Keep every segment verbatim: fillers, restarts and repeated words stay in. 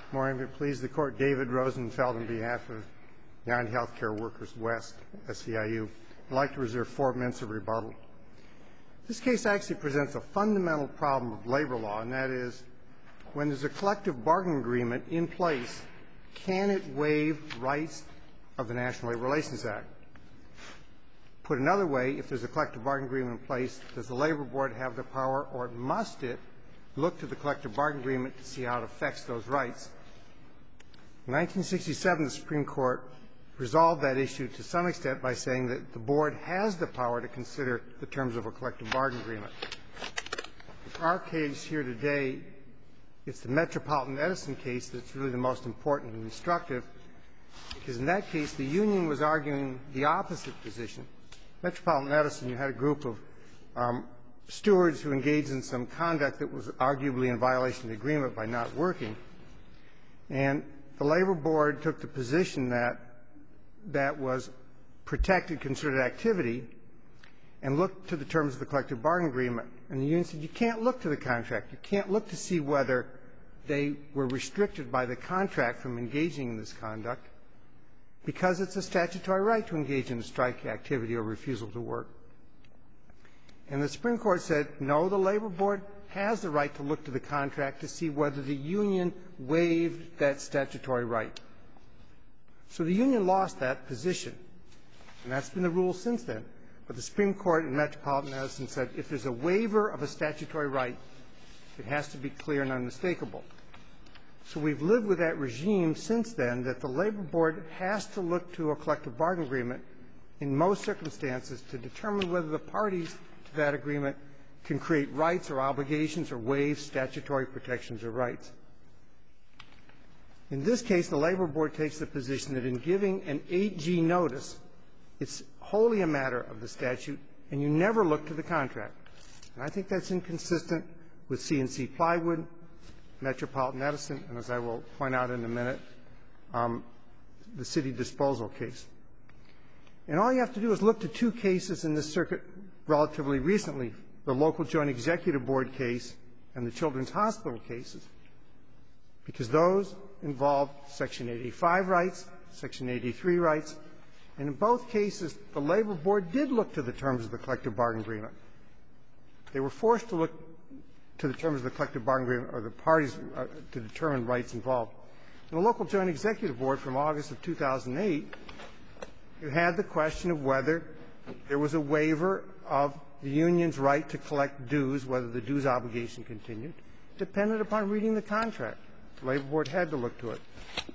Morning. Please, the Court, David Rosenfeld on behalf of United Healthcare Workers West, S C I U. I'd like to reserve four minutes of rebuttal. This case actually presents a fundamental problem of labor law, and that is, when there's a collective bargaining agreement in place, can it waive rights of the National Labor Relations Act? Put another way, if there's a collective bargaining agreement in place, does the Labor Board have the power, or must it look to the collective bargaining agreement to see how it affects those rights? In nineteen sixty-seven, the Supreme Court resolved that issue to some extent by saying that the Board has the power to consider the terms of a collective bargaining agreement. For our case here today, it's the Metropolitan Edison case that's really the most important and instructive, because in that case, the union was arguing the opposite position. Metropolitan Edison, you had a group of um, stewards who engaged in some conduct that was arguably in violation of the agreement by not working. And the Labor Board took the position that that was protected, considered activity, and looked to the terms of the collective bargaining agreement. And the union said, you can't look to the contract. You can't look to see whether they were restricted by the contract from engaging in this conduct, because it's a statutory right to engage in a strike activity or refusal to work. And the Supreme Court said, no, the Labor Board has the right to look to the contract to see whether the union waived that statutory right. So the union lost that position, and that's been the rule since then. But the Supreme Court in Metropolitan Edison said if there's a waiver of a statutory right, it has to be clear and unmistakable. So we've lived with that regime since then, that the Labor Board has to look to a collective bargaining agreement in most circumstances to determine whether the parties to that agreement can create rights or obligations or waive statutory protections or rights. In this case, the Labor Board takes the position that in giving an eight G notice, it's wholly a matter of the statute, and you never look to the contract. And I think that's inconsistent with C and C Plywood, Metropolitan Edison, and as I will point out in a minute, um, the city disposal case. And all you have to do is look to two cases in this circuit relatively recently, the local joint executive board case and the children's hospital cases, because those involved Section eight eighty-five rights, Section eighty-three rights, and in both cases, the Labor Board did look to the terms of the collective bargaining agreement. They were forced to look to the terms of the collective bargaining agreement, or the parties uh, to determine rights involved. In the local joint executive board from August of two thousand eight, you had the question of whether there was a waiver of the union's right to collect dues, whether the dues obligation continued, depended upon reading the contract. The Labor Board had to look to it.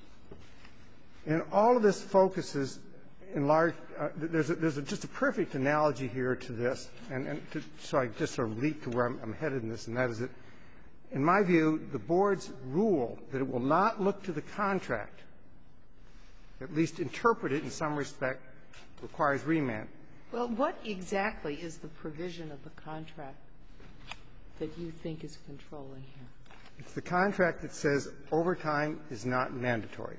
And all of this focuses in large uh, – there's, a, there's a, just a perfect analogy here to this, and, and to, so I just sort of leap to where I'm, I'm headed in this, and that is that, in my view, the Board's rule that it will not look to the contract, at least interpret it in some respect, requires remand. Well, what exactly is the provision of the contract that you think is controlling here? It's the contract that says overtime is not mandatory.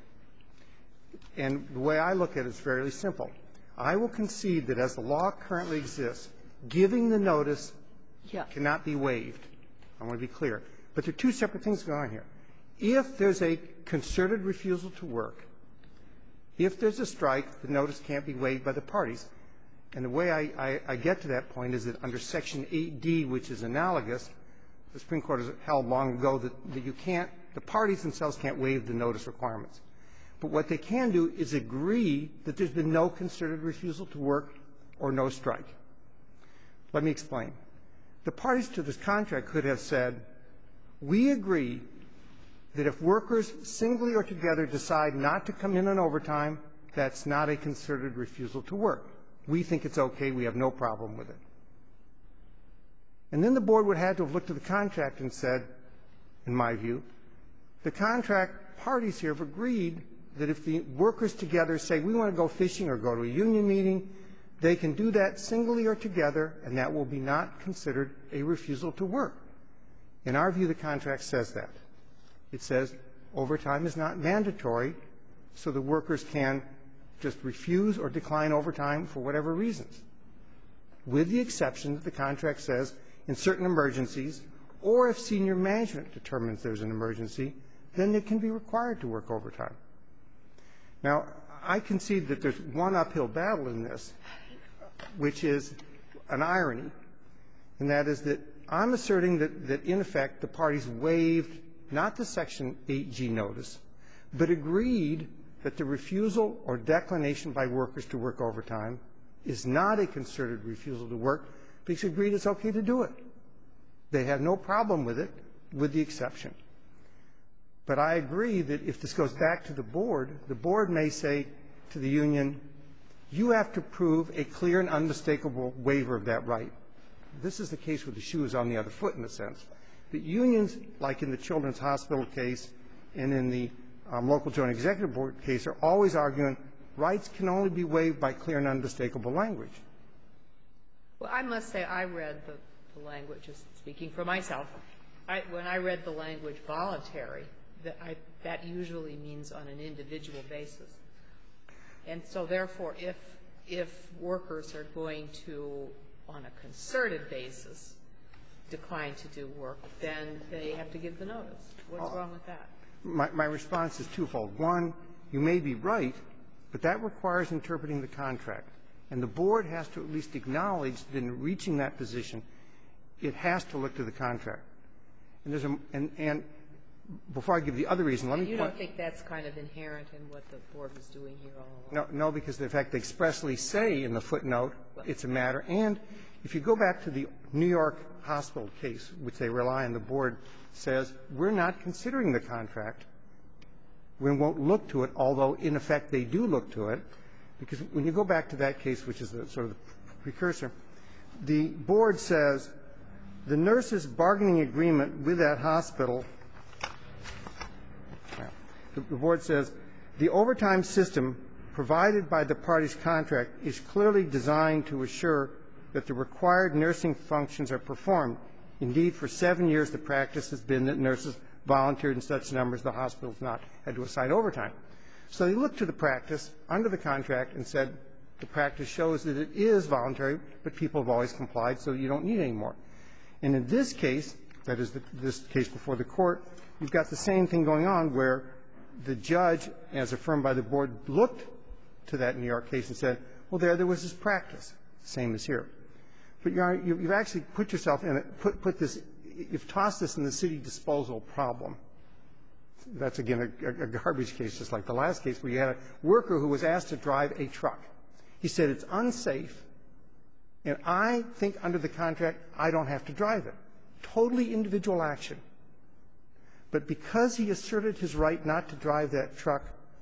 And the way I look at it is fairly simple. I will concede that as the law currently exists, giving the notice yeah. cannot be waived. I want to be clear. But there are two separate things going on here. If there's a concerted refusal to work, if there's a strike, the notice can't be waived by the parties. And the way I, I, I get to that point is that under Section eight D, which is analogous, the Supreme Court has held long ago that, that you can't, the parties themselves can't waive the notice requirements. But what they can do is agree that there's been no concerted refusal to work or no strike. Let me explain. The parties to this contract could have said, we agree that if workers singly or together decide not to come in on overtime, that's not a concerted refusal to work. We think it's okay. We have no problem with it. And then the Board would have to have looked at the contract and said, in my view, the contract parties here have agreed that if the workers together say, we want to go fishing or go to a union meeting, they can do that singly or together, and that will be not considered a refusal to work. In our view, the contract says that. It says overtime is not mandatory, so the workers can just refuse or decline overtime for whatever reasons, with the exception that the contract says in certain emergencies, or if senior management determines there's an emergency, then they can be required to work overtime. Now, I concede that there's one uphill battle in this, which is an irony, and that is that I'm asserting that, that in effect, the parties waived not the Section eight G notice, but agreed that the refusal or declination by workers to work overtime is not a concerted refusal to work, because agreed it's okay to do it. They have no problem with it, with the exception. But I agree that if this goes back to the board, the board may say to the union, you have to prove a clear and unmistakable waiver of that right. This is the case where the shoe is on the other foot, in a sense. The unions, like in the Children's Hospital case and in the um, local joint executive board case, are always arguing rights can only be waived by clear and unmistakable language. Well, I must say I read the, the language, just speaking for myself. I, when I read the language voluntary, that, I, that usually means on an individual basis. And so, therefore, if, if workers are going to, on a concerted basis, decline to do work, then they have to give the notice. What's wrong with that? My, my response is twofold. One, you may be right, but that requires interpreting the contract. And the board has to at least acknowledge that in reaching that position, it has to look to the contract. And there's a, and, and before I give the other reason, let me point. You don't think that's kind of inherent in what the board was doing here all along? No, no, because in fact they expressly say in the footnote it's a matter. And if you go back to the New York hospital case, which they rely on, the board says we're not considering the contract. We won't look to it, although in effect they do look to it, because when you go back to that case, which is the sort of the precursor, the board says the nurse's bargaining agreement with that hospital. The board says the overtime system provided by the party's contract is clearly designed to assure that the required nursing functions are performed. Indeed, for seven years the practice has been that nurses volunteered in such numbers the hospital has not had to assign overtime. So they looked to the practice under the contract and said the practice shows that it is voluntary, but people have always complied, so you don't need any more. And in this case, that is the, this case before the court, you've got the same thing going on where the judge, as affirmed by the board, looked to that New York case and said, well, there, there was this practice, same as here. But Your Honor, you've actually put yourself in it, put, put this, you've tossed this in the city disposal problem. That's, again, a, a garbage case, just like the last case where you had a worker who was asked to drive a truck. He said it's unsafe, and I think under the contract I don't have to drive it. Totally individual action. But because he asserted his right not to drive that truck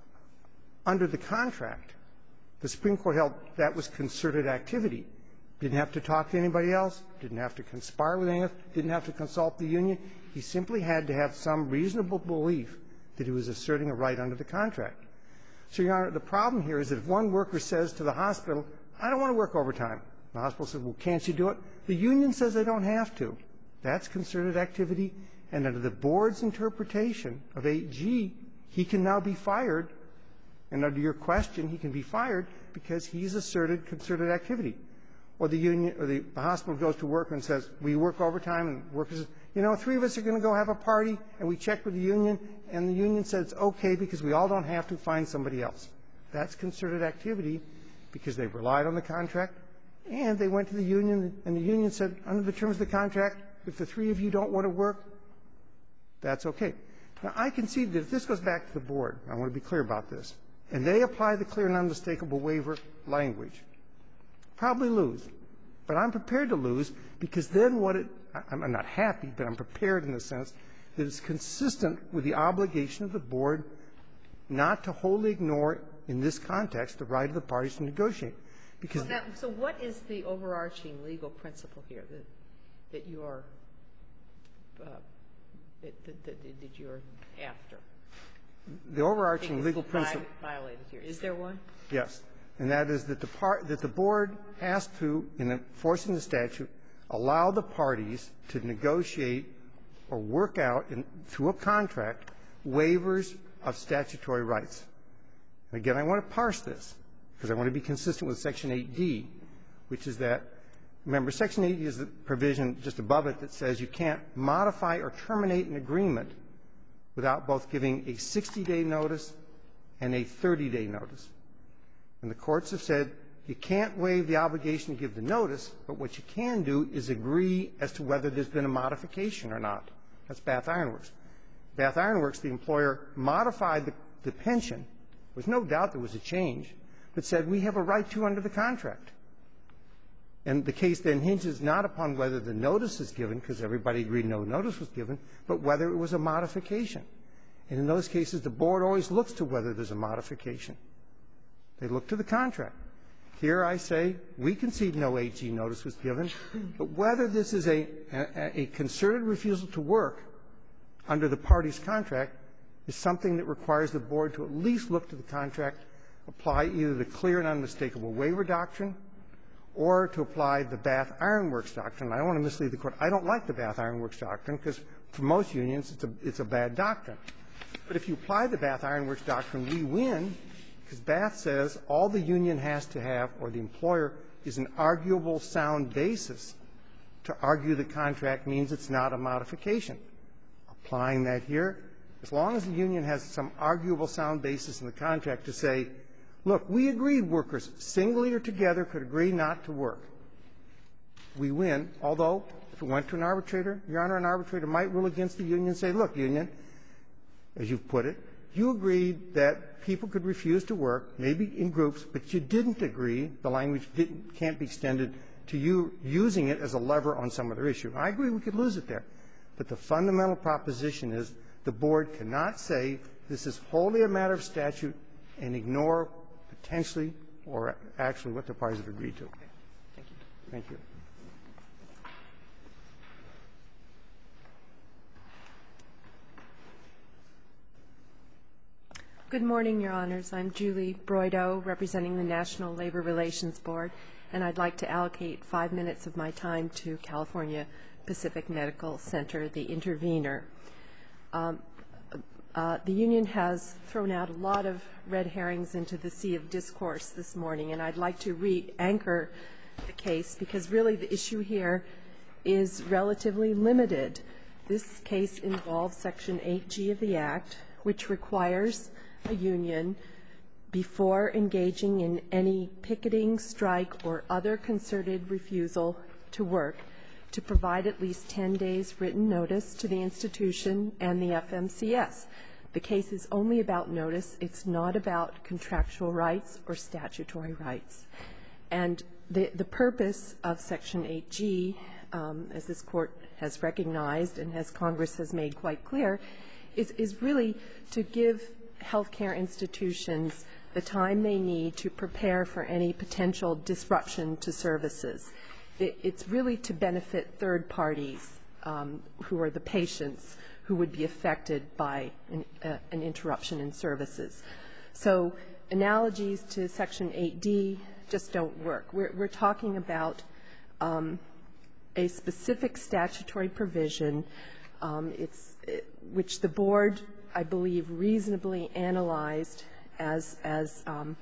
under the contract, the Supreme Court held that was concerted activity. Didn't have to talk to anybody else, didn't have to conspire with anyone, didn't have to consult the union. He simply had to have some reasonable belief that he was asserting a right under the contract. So, Your Honor, the problem here is that if one worker says to the hospital, I don't want to work overtime, the hospital says, well, can't you do it? The union says they don't have to. That's concerted activity. And under the board's interpretation of eight G, he can now be fired. And under your question, he can be fired because he's asserted concerted activity. Or the union or the, the hospital goes to work and says, we work overtime, and workers says, you know, three of us are going to go have a party, and we checked with the union, and the union said it's okay because we all don't have to find somebody else. That's concerted activity because they relied on the contract, and they went to the union, and the union said, under the terms of the contract, if the three of you don't want to work, that's okay. Now, I concede that if this goes back to the board, I want to be clear about this, and they apply the clear and unmistakable waiver language, probably lose. But I'm prepared to lose because then what it – I'm not happy, but I'm prepared in the sense that it's consistent with the obligation of the board not to wholly ignore, in this context, the right of the parties to negotiate. Because well, that, so what is the overarching legal principle here that, that you are uh, that, that, that, that you're after? The overarching legal principle violated here. Is there one? Yes. And that is that the part that the board has to, in enforcing the statute, allow the parties to negotiate or work out in, through a contract waivers of statutory rights. And again, I want to parse this because I want to be consistent with Section eight D, which is that, remember, Section eight D is the provision just above it that says you can't modify or terminate an agreement without both giving a sixty-day notice and a thirty-day notice. And the courts have said you can't waive the obligation to give the notice, but what you can do is agree as to whether there's been a modification or not. That's Bath Iron Works. Bath Iron Works, the employer modified the, the pension. There was no doubt there was a change, but said we have a right to under the contract. And the case then hinges not upon whether the notice is given, because everybody agreed no notice was given, but whether it was a modification. And in those cases, the board always looks to whether there's a modification. They look to the contract. Here I say we concede no H G notice was given, but whether this is a, a, a concerted refusal to work under the party's contract is something that requires the board to at least look to the contract, apply either the clear and unmistakable waiver doctrine or to apply the Bath Iron Works doctrine. I don't want to mislead the Court. I don't like the Bath Iron Works doctrine because for most unions it's a, it's a bad doctrine. But if you apply the Bath Iron Works doctrine, we win because Bath says all the union has to have, or the employer, is an arguable sound basis to argue the contract means it's not a modification. Applying that here, as long as the union has some arguable sound basis in the contract to say, look, we agreed workers singly or together could agree not to work, we win. Although, if it went to an arbitrator, Your Honor, an arbitrator might rule against the union and say, look, union, as you've put it, you agreed that people could refuse to work, maybe in groups, but you didn't agree, the language didn't, can't be extended to you using it as a lever on some other issue. I agree we could lose it there. But the fundamental proposition is the board cannot say this is wholly a matter of statute and ignore potentially or actually what the parties have agreed to. Thank you. Thank you. Good morning, Your Honors. I'm Julie Broido, representing the National Labor Relations Board, and I'd like to allocate five minutes of my time to California Pacific Medical Center, the intervener. Um, uh, the union has thrown out a lot of red herrings into the sea of discourse this morning, and I'd like to re-anchor the case because really the issue here is relatively limited. This case involves Section eight G of the Act, which requires a union, before engaging in any picketing, strike, or other concerted refusal to work, to provide at least ten days written notice to the institution and the F M C S. The case is only about notice. It's not about contractual rights or statutory rights. And the, the purpose of Section eight G, um, as this Court has recognized and as Congress has made quite clear, is, is really to give healthcare institutions the time they need to prepare for any potential disruption to services. It, it's really to benefit third parties um, who are the patients who would be affected by an, uh, an interruption in services. So analogies to Section eight D just don't work. We're, we're talking about um, a specific statutory provision um, it's, it, which the board, I believe, reasonably analyzed as, as, um,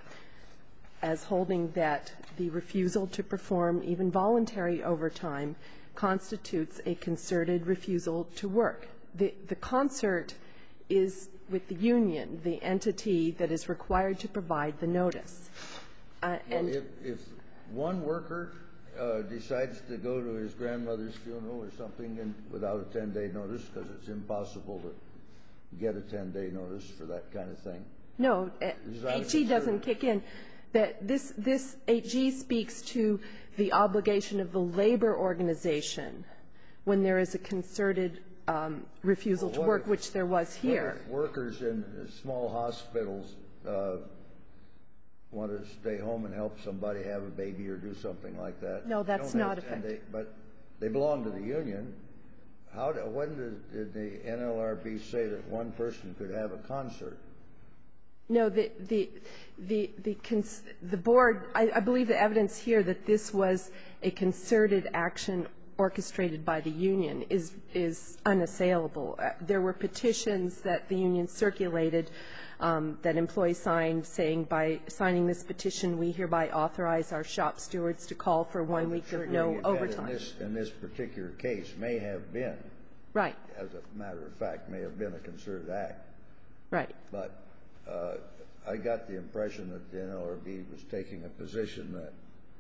as holding that the refusal to perform even voluntary overtime constitutes a concerted refusal to work. The, the concert is with the union, the entity that is required to provide the notice. Uh, and well, if, if one worker uh, decides to go to his grandmother's funeral or something and without a ten-day notice because it's impossible to get a ten-day notice for that kind of thing. No, eight G doesn't kick in. That this, this eight G speaks to the obligation of the labor organization when there is a concerted um, refusal well, to work, if, which there was here. What if workers in small hospitals uh, want to stay home and help somebody have a baby or do something like that? No, that's not effective. But they belong to the union. How, when did, did the N L R B say that one person could have a concert? No, the the the the, cons the board. I, I believe the evidence here that this was a concerted action orchestrated by the union is is unassailable. Uh, there were petitions that the union circulated um, that employees signed, saying by signing this petition, we hereby authorize our shop stewards to call for one well, week of no overtime. In this, in this particular case, may have been Right. as a matter of fact, may have been a concerted act. Right. But uh, I got the impression that the N L R B was taking a position that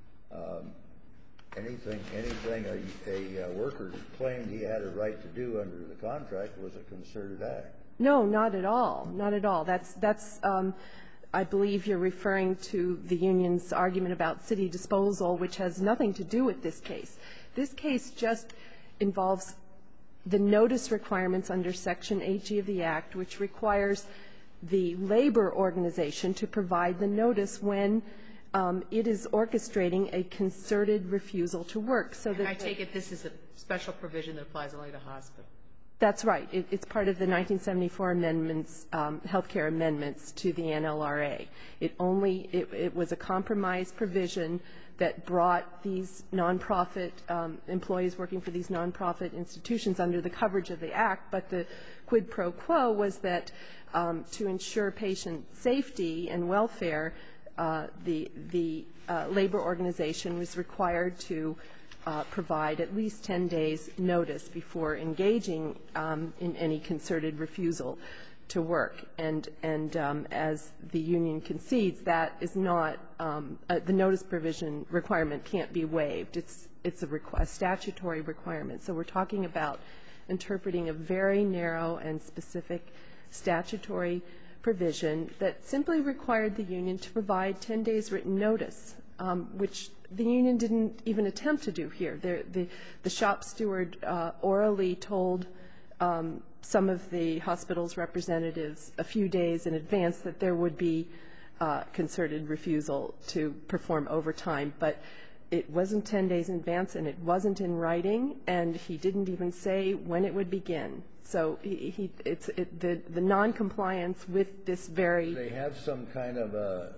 um, anything anything a, a worker claimed he had a right to do under the contract was a concerted act. No, not at all. Not at all. That's, that's um, I believe you're referring to the union's argument about city disposal, which has nothing to do with this case. This case just involves the notice requirements under Section eight G of the Act, which requires the labor organization to provide the notice when um, it is orchestrating a concerted refusal to work. So that I take it this is a special provision that applies only to hospitals. That's right. It, it's part of the nineteen seventy-four amendments, um, healthcare amendments to the N L R A. It only, it, it was a compromise provision that brought these nonprofit um, employees working for these nonprofit institutions under the coverage of the Act, but the quid pro quo was that um, to ensure patient safety and welfare, uh, the, the uh, labor organization was required to Uh, provide at least ten days notice before engaging um, in any concerted refusal to work. And, and um, as the union concedes, that is not, um, uh, the notice provision requirement can't be waived. It's, it's a, requ a statutory requirement. So we're talking about interpreting a very narrow and specific statutory provision that simply required the union to provide ten days written notice, um, which the union didn't even attempt to do here. The, the, the shop steward uh, orally told um, some of the hospital's representatives a few days in advance that there would be uh, concerted refusal to perform overtime, but it wasn't ten days in advance and it wasn't in writing, and he didn't even say when it would begin. So he, he it's it, the the noncompliance with this very. They have some kind of a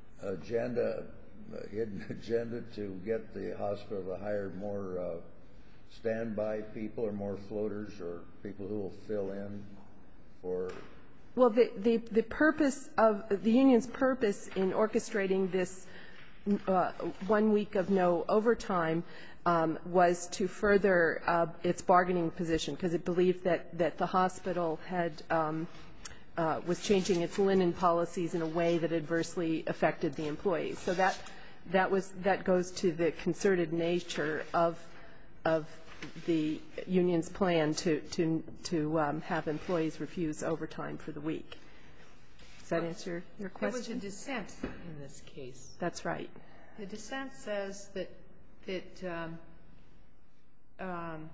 agenda. A hidden agenda to get the hospital to hire more uh, standby people or more floaters or people who will fill in for. Well, the, the, the purpose of the union's purpose in orchestrating this uh, one week of no overtime um, was to further uh, its bargaining position, because it believed that, that the hospital had um, uh, was changing its linen policies in a way that adversely affected the employees. So that That was that goes to the concerted nature of of the union's plan to to to um, have employees refuse overtime for the week. Does that answer your question? There was a dissent in this case. That's right. The dissent says that that um, um,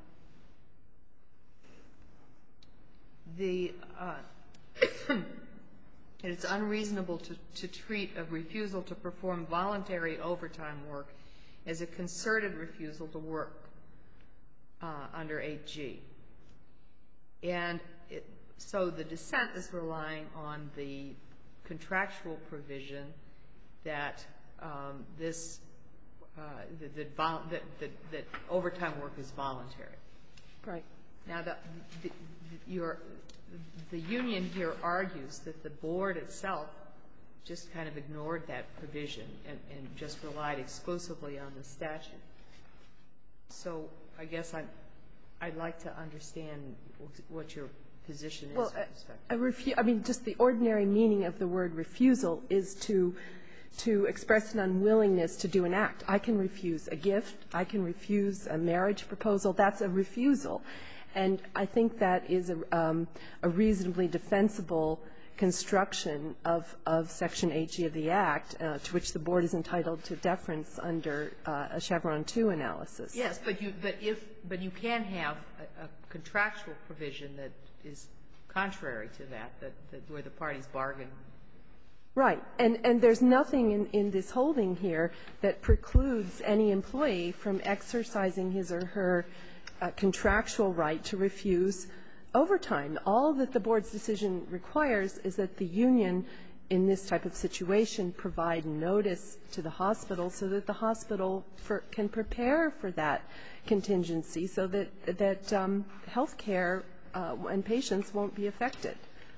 the uh, it's unreasonable to, to treat a refusal to perform voluntary overtime work as a concerted refusal to work uh, under eight G. And it, so the dissent is relying on the contractual provision that um, this uh, that, that, vol that, that, that overtime work is voluntary. Right. Now, the, the, your The union here argues that the board itself just kind of ignored that provision and, and just relied exclusively on the statute. So I guess I'm, I'd like to understand what your position is well, with respect to that. I mean, just the ordinary meaning of the word refusal is to to express an unwillingness to do an act. I can refuse a gift. I can refuse a marriage proposal. That's a refusal. And I think that is a, um, a reasonably defensible construction of, of Section eight G of the Act, uh, to which the board is entitled to deference under uh, a Chevron two analysis. Yes, but you, but if, but you can have a, a contractual provision that is contrary to that, that, that where the parties bargain. Right, and and there's nothing in in this holding here that precludes any employee from exercising his or her Uh, contractual right to refuse overtime. All that the board's decision requires is that the union in this type of situation provide notice to the hospital so that the hospital for, can prepare for that contingency so that, that um, health care uh, and patients won't be affected.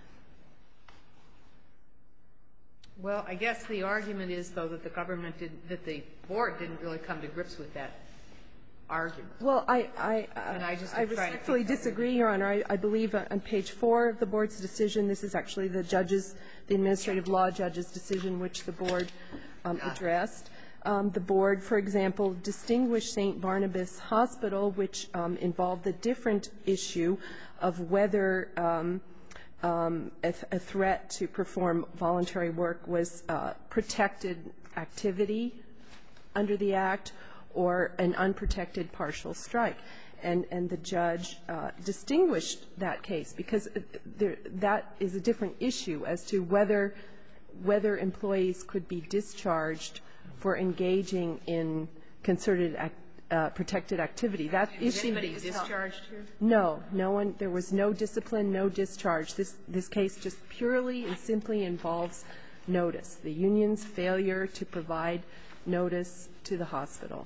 Well, I guess the argument is, though, that the government didn't, that the board didn't really come to grips with that argument. Well, I, I, uh, And I just I am trying to respectfully think of- disagree, Your Honor. I, I believe on page four of the Board's decision, this is actually the judge's, the administrative law judge's decision which the Board um, addressed. Um, the Board, for example, distinguished Saint Barnabas Hospital, which um, involved a different issue of whether um, um, a, a threat to perform voluntary work was uh, protected activity under the Act or an unprotected partial strike. And, and the judge uh, distinguished that case because there, that is a different issue as to whether, whether employees could be discharged for engaging in concerted act, uh, protected activity. That Was issue anybody is not- discharged here? No, no one. There was no discipline, no discharge. This this case just purely and simply involves notice. The union's failure to provide notice to the hospital.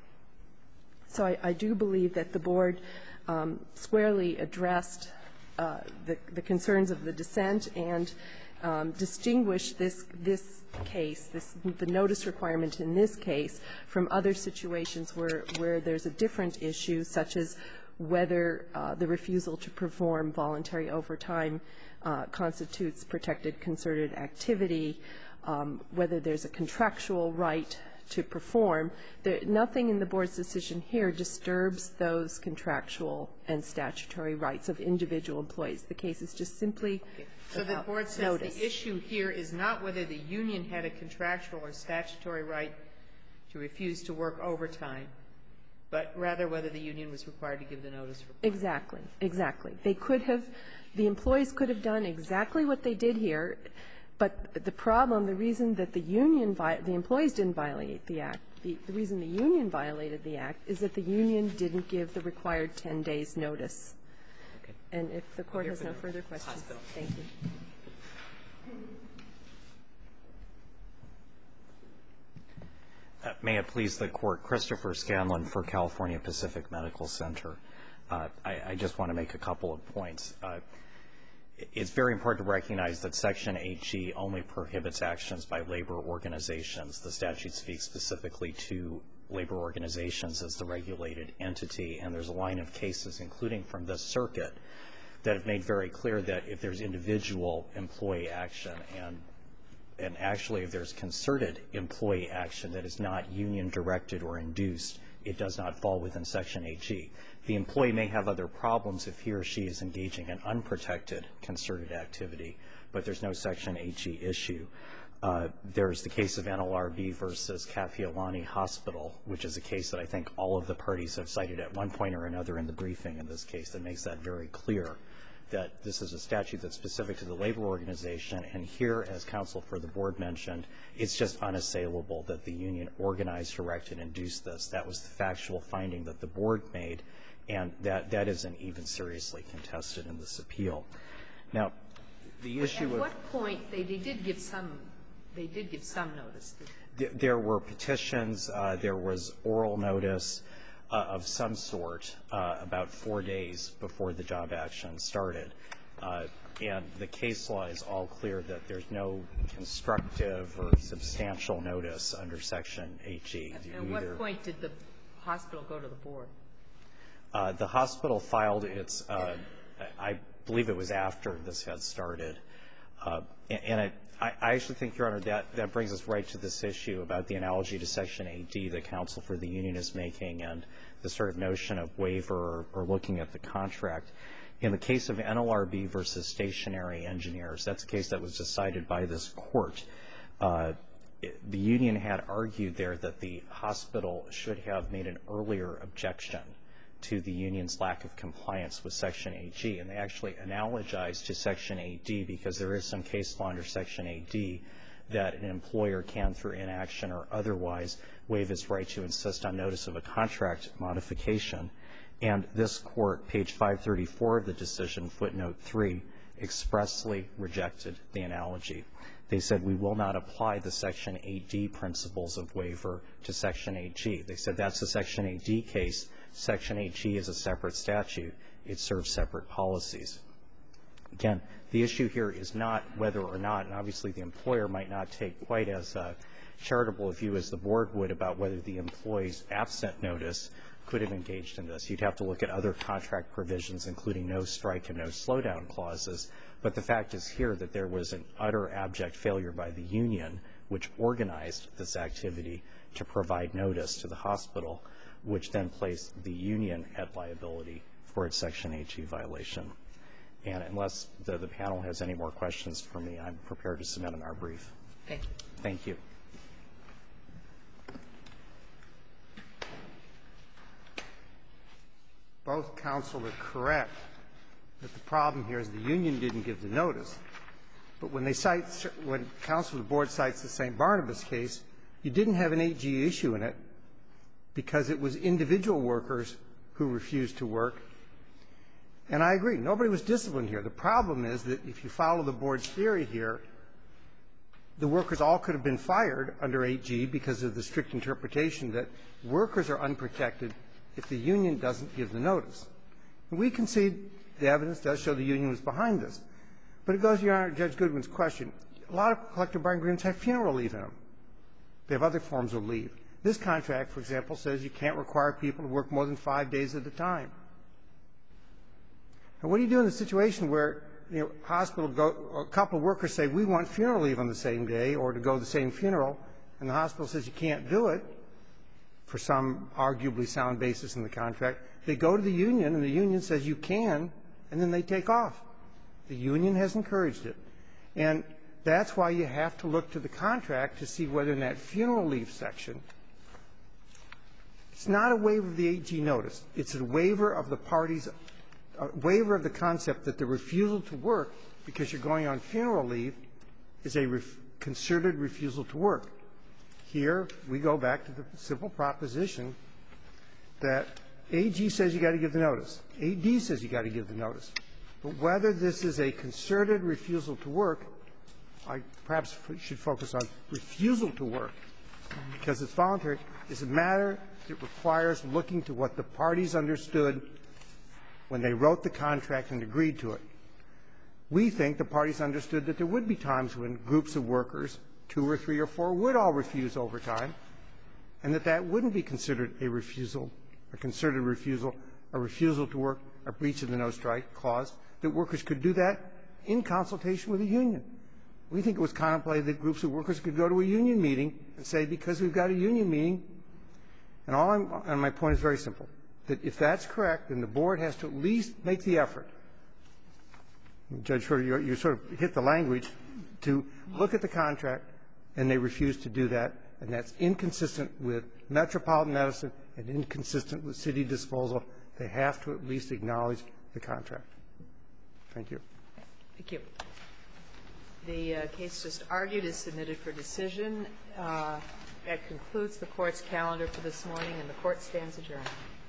So I, I do believe that the Board um, squarely addressed uh, the, the concerns of the dissent and um, distinguished this this case, this the notice requirement in this case, from other situations where where there's a different issue, such as whether uh, the refusal to perform voluntary overtime uh, constitutes protected concerted activity, um, whether there's a contractual right to perform. There, nothing in the Board's decision here disturbs those contractual and statutory rights of individual employees. The case is just simply Okay. So the about Board says notice. the issue here is not whether the union had a contractual or statutory right to refuse to work overtime, but rather whether the union was required to give the notice for. Exactly, exactly. They could have, the employees could have done exactly what they did here, but the problem, the reason that the union, the employees didn't violate the Act, the, the reason the union violated the Act is that the union didn't give the required ten days notice. Okay. And if the Court We'll has hear no from the further questions, hospital. thank you. Uh, may it please the Court, Christopher Scanlon for California Pacific Medical Center. Uh, I, I just want to make a couple of points. Uh, it's very important to recognize that Section eight G only prohibits actions by labor organizations. The statute speaks specifically to labor organizations as the regulated entity, and there's a line of cases, including from this circuit, that have made very clear that if there's individual employee action and and actually if there's concerted employee action that is not union directed or induced, it does not fall within Section eight G. The employee may have other problems if he or she is engaging in unprotected concerted activity, but there's no Section eight G issue. Uh, there's the case of N L R B versus Kafiolani Hospital, which is a case that I think all of the parties have cited at one point or another in the briefing in this case that makes that very clear, that this is a statute that's specific to the labor organization, and here, as counsel for the Board mentioned, it's just unassailable that the union organized, directed, induced this. That was the factual finding that the Board made, and that, that isn't even seriously contested in this appeal. Now, the issue At of... what point, they, they did give some, they did give some notice. There, there were petitions, uh, there was oral notice, Uh, of some sort uh, about four days before the job action started. Uh, and the case law is all clear that there's no constructive or substantial notice under Section eight G. At what point did the hospital go to the Board? Uh, the hospital filed its, uh, I believe it was after this had started. Uh, and and I, I actually think, Your Honor, that, that brings us right to this issue about the analogy to Section eight D that counsel for the union is making and the sort of notion of waiver or, or looking at the contract. In the case of N L R B versus stationary engineers, that's a case that was decided by this court. Uh, it, the union had argued there that the hospital should have made an earlier objection to the union's lack of compliance with Section eight G, and they actually analogized to Section eight D because there is some case law under Section eight D that an employer can, through inaction or otherwise, waive its right to insist on notice of a contract modification. And this court, page five thirty-four of the decision, footnote three, expressly rejected the analogy. They said, we will not apply the Section eight D principles of waiver to Section eight G. They said that's a Section eight D case. Section eight G is a separate statute. It serves separate policies. Again, the issue here is not whether or not, and obviously the employer might not take quite as a charitable a view as the Board would about whether the employee's absent notice could have engaged in this. You'd have to look at other contract provisions, including no strike and no slowdown clauses. But the fact is here that there was an utter abject failure by the union, which organized this activity to provide notice to the hospital, which then placed the union at liability for its Section eight G violation. And unless the, the panel has any more questions for me, I'm prepared to submit in our brief. Thank you. Thank you. Both counsel are correct that the problem here is the union didn't give the notice. But when they cite, when counsel of the board cites the Saint Barnabas case, you didn't have an eight G issue in it because it was individual workers who refused to work. And I agree, nobody was disciplined here. The problem is that if you follow the board's theory here, the workers all could have been fired under eight G because of the strict interpretation that workers are unprotected if the union doesn't give the notice. And we concede the evidence does show the union was behind this. But it goes to Your Honor, Judge Goodwin's question. A lot of collective bargaining agreements have funeral leave in them. They have other forms of leave. This contract, for example, says you can't require people to work more than five days at a time. And what do you do in a situation where, you know, hospital go, a couple of workers say, we want funeral leave on the same day or to go to the same funeral, and the hospital says you can't do it for some arguably sound basis in the contract. They go to the union, and the union says you can, and then they take off. The union has encouraged it. And that's why you have to look to the contract to see whether in that funeral leave section, it's not a waiver of the eight G notice. It's a waiver of the parties, a waiver of the concept that the refusal to work because you're going on funeral leave is a ref, concerted refusal to work. Here, we go back to the simple proposition that eight G says you got to give the notice. eight D says you got to give the notice. But whether this is a concerted refusal to work, I perhaps should focus on refusal to work because it's voluntary, is a matter that requires looking to what the parties understood when they wrote the contract and agreed to it. We think the parties understood that there would be times when groups of workers, two or three or four, would all refuse overtime, and that that wouldn't be considered a refusal, a concerted refusal, a refusal to work, a breach of the no-strike clause, that workers could do that in consultation with the union. We think it was contemplated that groups of workers could go to a union meeting and say, because we've got a union meeting, and all I'm, and my point is very simple, that if that's correct, then the board has to at least make the effort. Judge Schroeder, you, you sort of hit the language to look at the contract, and they refuse to do that, and that's inconsistent with metropolitan medicine and inconsistent with city disposal. They have to at least acknowledge the contract. Thank you. Thank you. The uh, case just argued is submitted for decision. Uh, that concludes the Court's calendar for this morning, and the Court stands adjourned.